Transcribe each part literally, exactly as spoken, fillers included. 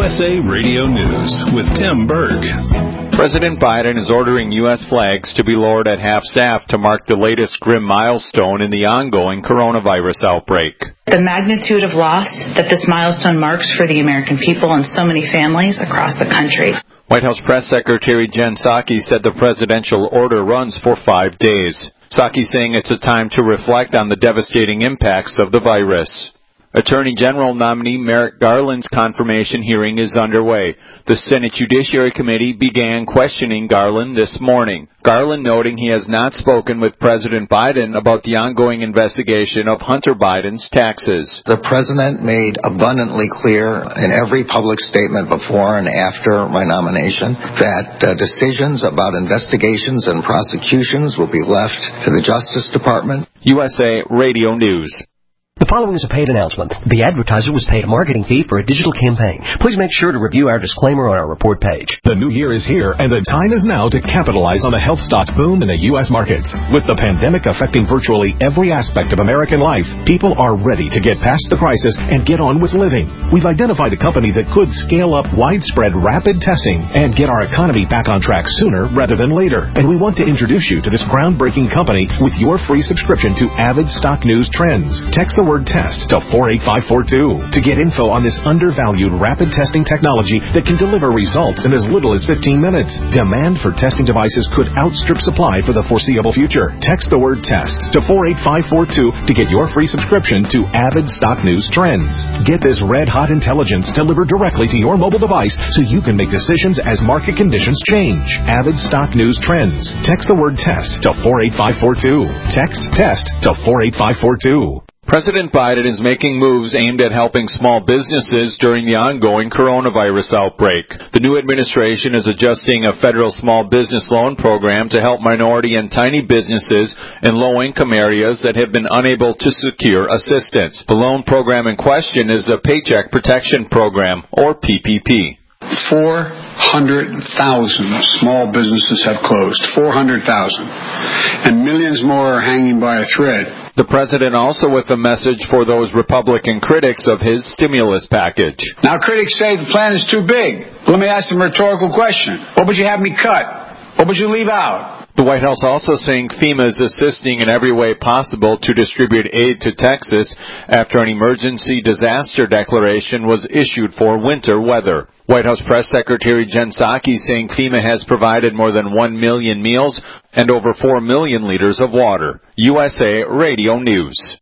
S A Radio News with Tim Berg. President Biden is ordering U S flags to be lowered at half-staff to mark the latest grim milestone in the ongoing coronavirus outbreak. The magnitude of loss that this milestone marks for the American people and so many families across the country. White House Press Secretary Jen Psaki said the presidential order runs for five days. Psaki saying it's a time to reflect on the devastating impacts of the virus. Attorney General nominee Merrick Garland's confirmation hearing is underway. The Senate Judiciary Committee began questioning Garland this morning. Garland noting he has not spoken with President Biden about the ongoing investigation of Hunter Biden's taxes. The president made abundantly clear in every public statement before and after my nomination that uh, decisions about investigations and prosecutions will be left to the Justice Department. U S A Radio News. The following is a paid announcement. The advertiser was paid a marketing fee for a digital campaign. Please make sure to review our disclaimer on our report page. The new year is here, and the time is now to capitalize on the health stocks boom in the U S markets. With the pandemic affecting virtually every aspect of American life, people are ready to get past the crisis and get on with living. We've identified a company that could scale up widespread rapid testing and get our economy back on track sooner rather than later. And we want to introduce you to this groundbreaking company with your free subscription to Avid Stock News Trends. Text the word test to four eight five four two to get info on this undervalued rapid testing technology that can deliver results in as little as fifteen minutes. Demand for testing devices could outstrip supply for the foreseeable future. Text the word test to four eight five four two to get your free subscription to Avid Stock News Trends. Get this red-hot intelligence delivered directly to your mobile device so you can make decisions as market conditions change. Avid Stock News Trends. Text the word test to four eight five four two. Text test to four eight five four two. President Biden is making moves aimed at helping small businesses during the ongoing coronavirus outbreak. The new administration is adjusting a federal small business loan program to help minority and tiny businesses in low-income areas that have been unable to secure assistance. The loan program in question is the Paycheck Protection Program, or P P P. four hundred thousand small businesses have closed. four hundred thousand. And millions more are hanging by a thread. The president also with a message for those Republican critics of his stimulus package. Now, critics say the plan is too big. Let me ask them a rhetorical question. What would you have me cut? What would you leave out? The White House also saying FEMA is assisting in every way possible to distribute aid to Texas after an emergency disaster declaration was issued for winter weather. White House Press Secretary Jen Psaki saying FEMA has provided more than one million meals and over four million liters of water. U S A Radio News.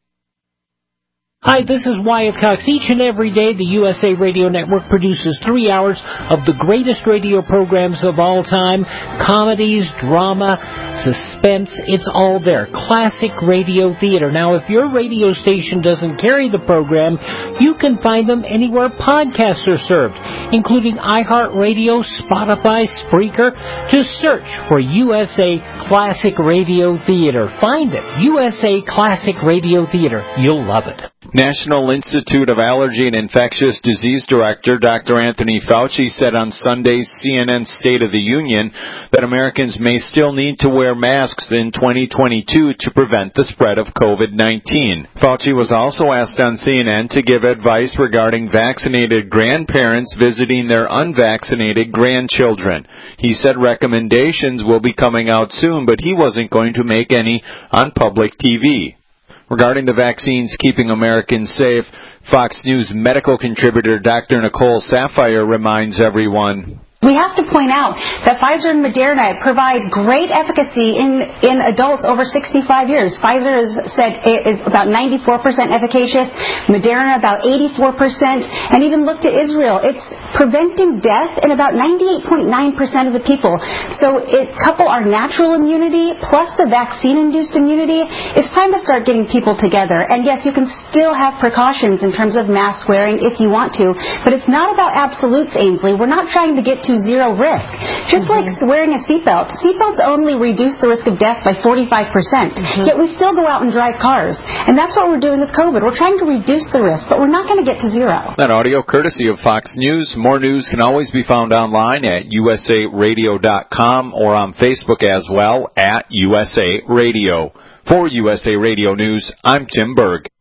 Hi, this is Wyatt Cox. Each and every day, the U S A Radio Network produces three hours of the greatest radio programs of all time. Comedies, drama, suspense, it's all there. Classic radio theater. Now, if your radio station doesn't carry the program, you can find them anywhere podcasts are served, including iHeartRadio, Spotify, Spreaker. Just search for U S A Classic Radio Theater. Find it. U S A Classic Radio Theater. You'll love it. National Institute of Allergy and Infectious Disease Director Doctor Anthony Fauci said on Sunday's C N N State of the Union that Americans may still need to wear masks in twenty twenty-two to prevent the spread of COVID nineteen. Fauci was also asked on C N N to give advice regarding vaccinated grandparents visiting their unvaccinated grandchildren. He said recommendations will be coming out soon, but he wasn't going to make any on public T V. Regarding the vaccines keeping Americans safe, Fox News medical contributor Doctor Nicole Saphier reminds everyone. We have to point out that Pfizer and Moderna provide great efficacy in, in adults over sixty-five years. Pfizer has said it is about ninety-four percent efficacious, Moderna about eighty-four percent, and even look to Israel. It's preventing death in about ninety-eight point nine percent of the people. So it couple our natural immunity plus the vaccine-induced immunity, it's time to start getting people together. And yes, you can still have precautions in terms of mask wearing if you want to, but it's not about absolutes, Ainsley. We're not trying to get to to zero risk. Just mm-hmm. like wearing a seatbelt. Seatbelts only reduce the risk of death by forty-five percent. Mm-hmm. Yet we still go out and drive cars. And that's what we're doing with COVID. We're trying to reduce the risk, but we're not going to get to zero. That audio courtesy of Fox News. More news can always be found online at U S A radio dot com or on Facebook as well at U S A Radio. For U S A Radio News, I'm Tim Berg.